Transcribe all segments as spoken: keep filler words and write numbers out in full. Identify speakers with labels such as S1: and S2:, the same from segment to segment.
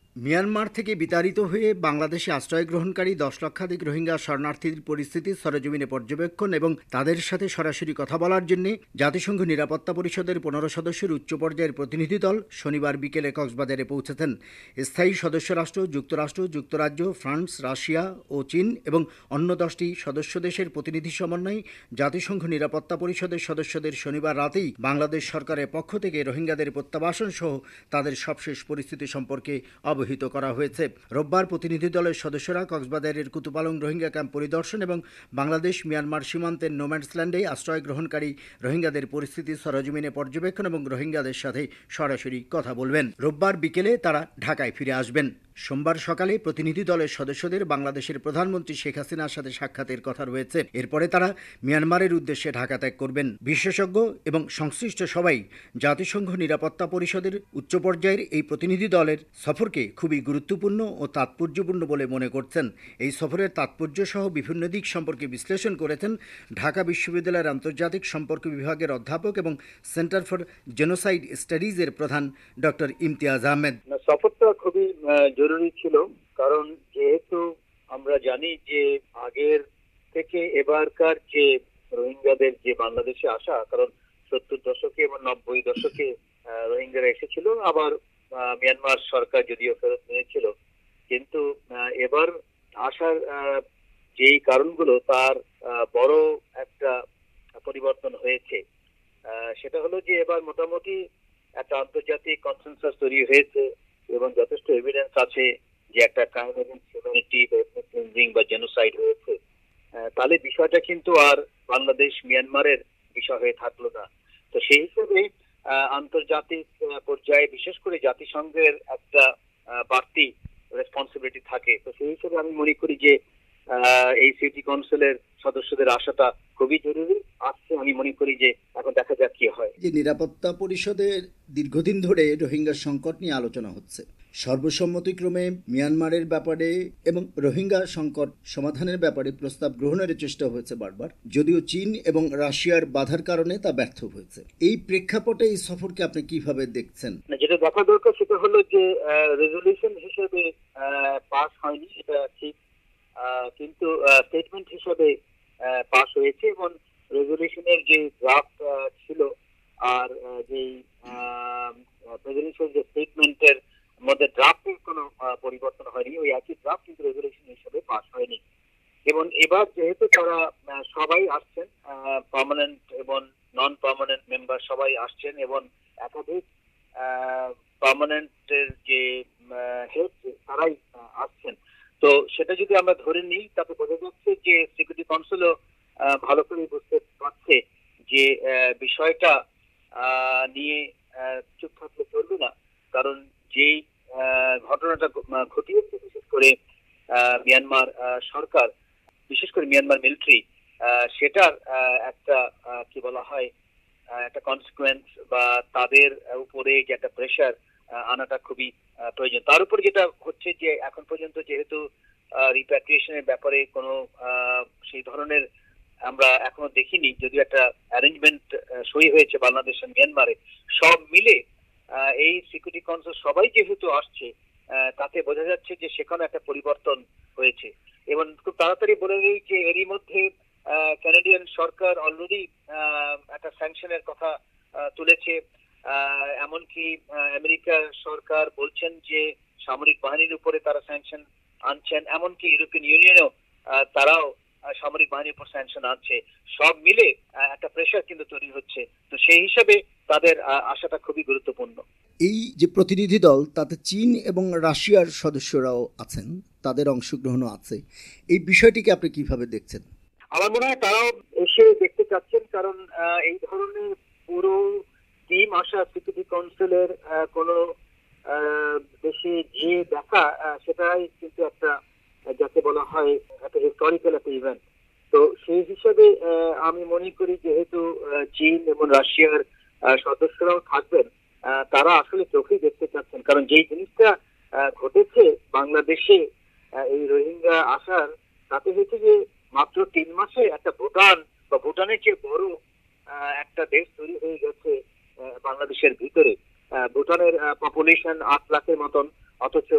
S1: Myanmar থেকে বিতাড়িত হয়ে বাংলাদেশে আশ্রয় গ্রহণকারী দশ লক্ষাধিক রোহিঙ্গা শরণার্থীদের পরিস্থিতি সরেজমিনে পর্যবেক্ষণ এবং তাদের সাথে সরাসরি কথা বলার জন্য জাতিসংঘ নিরাপত্তা পরিষদের পনেরো সদস্যের উচ্চ পর্যায়ের প্রতিনিধি দল শনিবার বিকেলে কক্সবাজারে পৌঁছেছেন। স্থায়ী সদস্য রাষ্ট্র যুক্তরাষ্ট্র, যুক্তরাজ্য, ফ্রান্স, রাশিয়া ও চীন এবং অন্য দশটি সদস্য দেশের প্রতিনিধি সমন্বয়ে জাতিসংঘ নিরাপত্তা পরিষদের সদস্যদের শনিবার রাতেই বাংলাদেশ সরকারের পক্ষ থেকে রোহিঙ্গাদের প্রত্যাবাসন সহ তাদের সবশেষ পরিস্থিতি সম্পর্কে অবহিত করা হয়েছে। রোববার প্রতিনিধি দলের সদস্যরা কক্সবাজারের কুতুপালং রোহিঙ্গা ক্যাম্প পরিদর্শন এবং বাংলাদেশ মিয়ানমার সীমান্তের নোম্যান্সল্যান্ডে আশ্রয় গ্রহণকারী রোহিঙ্গাদের পরিস্থিতি সরেজমিনে পর্যবেক্ষণ এবং রোহিঙ্গাদের সাথে সরাসরি কথা বলবেন। রোববার বিকেলে তারা ঢাকায় ফিরে আসবেন। সোমবার সকালে প্রতিনিধি দলের সদস্যদের বাংলাদেশের প্রধানমন্ত্রী শেখ হাসিনার সাথে সাক্ষাতের কথা রয়েছে। এরপরে তারা মিয়ানমারের উদ্দেশ্যে ঢাকা ত্যাগ করবেন। বিশেষজ্ঞ এবং সংশ্লিষ্ট সবাই জাতিসংঘ নিরাপত্তা পরিষদের উচ্চ পর্যায়ের এই প্রতিনিধি দলের সফরকে খুবই গুরুত্বপূর্ণ ও তাৎপর্যপূর্ণ বলে মনে করছেন। এই সফরের তাৎপর্য সহ বিভিন্ন দিক সম্পর্কে বিশ্লেষণ করেছেন ঢাকা বিশ্ববিদ্যালয়ের আন্তর্জাতিক সম্পর্ক বিভাগের অধ্যাপক এবং সেন্টার ফর জেনোসাইড স্টাডিজের প্রধান ডক্টর ইমতিয়াজ আহমেদ।
S2: সফরটা খুবই জরুরি ছিল, কারণ যেহেতু আমরা জানি যে আগের থেকে এবারকার যে রোহিঙ্গাদের যে বাংলাদেশে আসা, কারণ সত্তর দশকে এবং নব্বই দশকে রোহিঙ্গারা এসেছিল, আবার মিয়ানমার সরকার যদিও ফেরত নিয়েছিল, কিন্তু এবার আসার যেই কারণগুলো তার বড় একটা পরিবর্তন হয়েছে। সেটা হলো যে এবার মোটামুটি একটা আন্তর্জাতিক কনসেনসাস তৈরি হয়েছে এবং যথেষ্ট এভিডেন্স আছে যে একটা ক্রাইম এগেইনস্ট হিউম্যানিটি বা জেনোসাইড হয়েছে। তাহলে বিষয়টা কিন্তু আর বাংলাদেশ মিয়ানমারের বিষয় হয়ে থাকলো না। তো সেই হিসেবে আন্তর্জাতিক পর্যায়ে বিশেষ করে জাতিসংঘের একটা বাড়তি রেসপন্সিবিলিটি থাকে। তো সেই হিসেবে আমি মনে করি যে এই সিটি কাউন্সিলের সদস্যদের আসাটা খুবই জরুরি। আসছে, আমি মনে করি যে এখন দেখা যাক কি হয়।
S1: যে নিরাপত্তা পরিষদে দীর্ঘদিন ধরে রোহিঙ্গা সংকট নিয়ে আলোচনা হচ্ছে, সর্বসম্মতিক্রমে মিয়ানমারের ব্যাপারে এবং রোহিঙ্গা সংকট সমাধানের ব্যাপারে প্রস্তাব গ্রহণের চেষ্টা হয়েছে বারবার, যদিও চীন এবং রাশিয়ার বাধার কারণে তা ব্যর্থ হয়েছে। এই প্রেক্ষাপটে এই সফরকে আপনি কিভাবে দেখছেন?
S2: যেটা দেখা দরকার সেটা হলো যে রেজলিউশন হিসেবে পাস হয়নি, এটা ঠিক, কিন্তু স্টেটমেন্ট হিসেবে পাস হয়েছে এবং রেজলিউশনের যে ড্রাফট ছিল আর যে প্রেসিডেন্সিয়াল যে স্টেটমেন্টের মধ্যে ড্রাফটের কোনো পরিবর্তন হয়নি, ওই একই ড্রাফট কিন্তু রেজলিউশন হিসেবে পাস হয়নি। এবং এবার যেহেতু তারা সবাই আসছেন, পার্মানেন্ট এবং নন পার্মানেন্ট মেম্বার সবাই আসছেন এবং একাধিক পার্মানেন্টের যে হেড তারাই আসছেন, তো সেটা যদি আমরা ধরে নিই তাতে বোঝা যাচ্ছে যে সিকিউরিটি কাউন্সিলও ভালো করে বুঝতে পারছে যে বিষয়টা নিয়ে চুপ থাকলে চলবে না। কারণ যেই ঘটনাটা ঘটিয়েছে বিশেষ করে মিয়ানমার সরকার, বিশেষ করে মিয়ানমার মিলিটারি, সেটার একটা কি বলা হয় একটা কনসিকুয়েন্স বা তাদের উপরে যে একটা প্রেশার আনাটা খুবই প্রয়োজন। তার উপর যেটা হচ্ছে যে এখন পর্যন্ত যেহেতু রিপ্যাট্রিয়েশনের ব্যাপারে কোনো সেই ধরনের আমরা এখনো দেখিনি, যদিও একটা অ্যারেঞ্জমেন্ট সই হয়েছে বাংলাদেশ আর মিয়ানমারে, সব মিলে এই সিকিউরিটি কাউন্সিল সবাই যেহেতু আসছে, তাতে বোঝা যাচ্ছে যে সেখানে একটা পরিবর্তন হয়েছে। এবং খুব তাড়াতাড়ি বলে দিই যে এরই মধ্যে কানাডিয়ান সরকার অলরেডি একটা স্যাংশনের কথা তুলেছে। এমনকি আমেরিকা সরকার বলছেন যে সামরিক বাহিনীর উপরে তারা স্যাংশন আনছেন, এমনকি ইউরোপিয়ান ইউনিয়নও তারাও সামরিক বাহিনীর উপর স্যাংশন আনছে। সব মিলে একটা প্রেশার কিন্তু তৈরি হচ্ছে। তো সেই হিসাবে তাদের আশাটা খুবই গুরুত্বপূর্ণ।
S1: এই যে প্রতিনিধি দল, তাতে চীন এবং রাশিয়ার সদস্যরাও আছেন, তাদের অংশগ্রহণও আছে। এই বিষয়টিকে আপনি কিভাবে দেখছেন?
S2: আমার মনে হয় তারাও এসে দেখতে চাচ্ছেন, কারণ এই ধরনের পুরো টিম আসা সিকিউরিটি কাউন্সিলের কোনো দেশে যে দেখা, সেটাই কিন্তু একটা যাকে বলা হয় একটা হিস্টোরিক্যাল একটা ইভেন্ট। তো সেই হিসাবে আমি মনে করি যেহেতু চীন এবং রাশিয়ার সদস্যরাও থাকবেন, তারা আসলে চোখেই দেখতে চাচ্ছেন। কারণ যেই জিনিসটা ঘটেছে বাংলাদেশে এই রোহিঙ্গা আসার, তাতে হচ্ছে যে মাত্র তিন মাসে একটা ভুটান বা ভুটানের চেয়ে বড় একটা দেশ তৈরি হয়ে গেছে বাংলাদেশের ভিতরে। ভুটানের পপুলেশন আট লাখের মতন, অথচ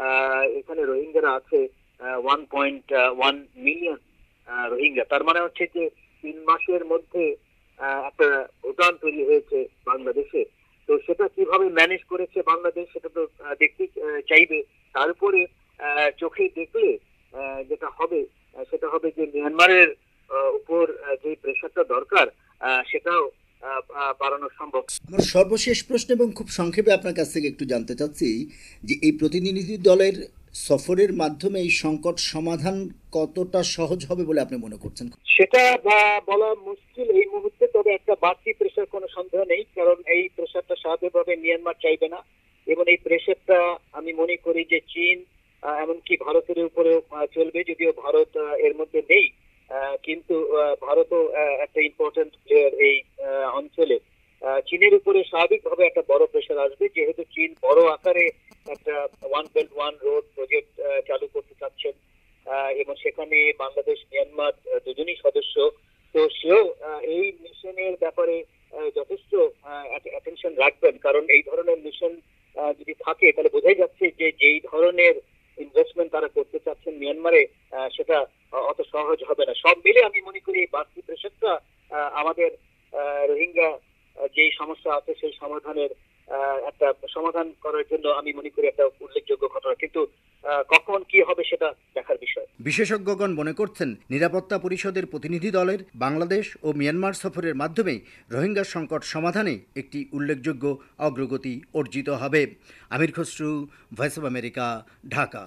S2: আহ, এখানে রোহিঙ্গারা আছে one point one million Rohingya. তার মানে হচ্ছে যে তিন মাসের মধ্যে আহ, একটা ভুটান তৈরি হয়েছে বাংলাদেশে। তো সেটা কিভাবে ম্যানেজ করেছে বাংলাদেশ, সেটা তো আহ, দেখতে আহ, চাইবে। তারপরে আহ, চোখে দেখলে আহ, যেটা হবে আহ, সেটা হবে যে মিয়ানমারের আহ, উপর আহ, যে প্রেশারটা দরকার আহ, সেটাও আহ, আহ, বাড়ানো সম্ভব।
S1: আমার সর্বশেষ প্রশ্ন এবং খুব সংক্ষেপে আপনার কাছ থেকে একটু জানতে চাচ্ছি যে এই প্রতিনিধি দলের সফরের মাধ্যমে এই সংকট সমাধান কতটা সহজ হবে বলে আপনি মনে করছেন?
S2: সেটা বা- বলা মুশকিল এই মুহূর্তে, তবে একটা বাড়তি প্রেশার কোনো সন্দেহ নেই, কারণ এই প্রেশারটা স্বাভাবিকভাবে মিয়ানমার চাইবে না। এবং এই প্রেশারটা আমি মনে করি যে চীন আহ, এমনকি ভারতের উপরেও আহ, চলবে, যদিও ভারত আহ, এর মধ্যে নেই। আহ, কিন্তু আহ, ভারতও আহ, একটা ইম্পর্টেন্ট প্লেয়ার এই আহ, অঞ্চলে। আহ, চীনের উপরে স্বাভাবিকভাবে একটা বড় প্রেশার আসবে, যেহেতু চীন বড় আকারে একটা one belt one road project চালু করতে চাচ্ছেন। আহ, এবং সেখানে বাংলাদেশ মিয়ানমার আহ, দুজনই সদস্য। তো সেও আহ, এই মিশনের ব্যাপারে আহ, যথেষ্ট অ্যাটেনশন রাখবেন, কারণ এই ধরনের মিশন যদি থাকে তাহলে বোঝাই যাচ্ছে যে যেই ধরনের ইনভেস্টমেন্ট তারা করতে চাচ্ছেন মিয়ানমারে আহ, সেটা আহ, অত সহজ হবে না। সব মিলে আমি মনে করি এই বাড়তি প্রেশারটা আহ, আমাদের আহ, রোহিঙ্গা আহ, যেই সমস্যা আছে সেই সমাধানের আহ, একটা সমাধান করার জন্য আমি মনে করি একটা উল্লেখযোগ্য ঘটনা। কিন্তু আহ, কখন কি হবে সেটা দেখার বিষয়।
S1: বিশেষজ্ঞগণ মনে করছেন নিরাপত্তা পরিষদের প্রতিনিধি দলের বাংলাদেশ ও মিয়ানমার সফরের মাধ্যমে রোহিঙ্গা সংকট সমাধানে একটি উল্লেখযোগ্য অগ্রগতি অর্জিত হবে। Amir Khasru, voice of America, Dhaka.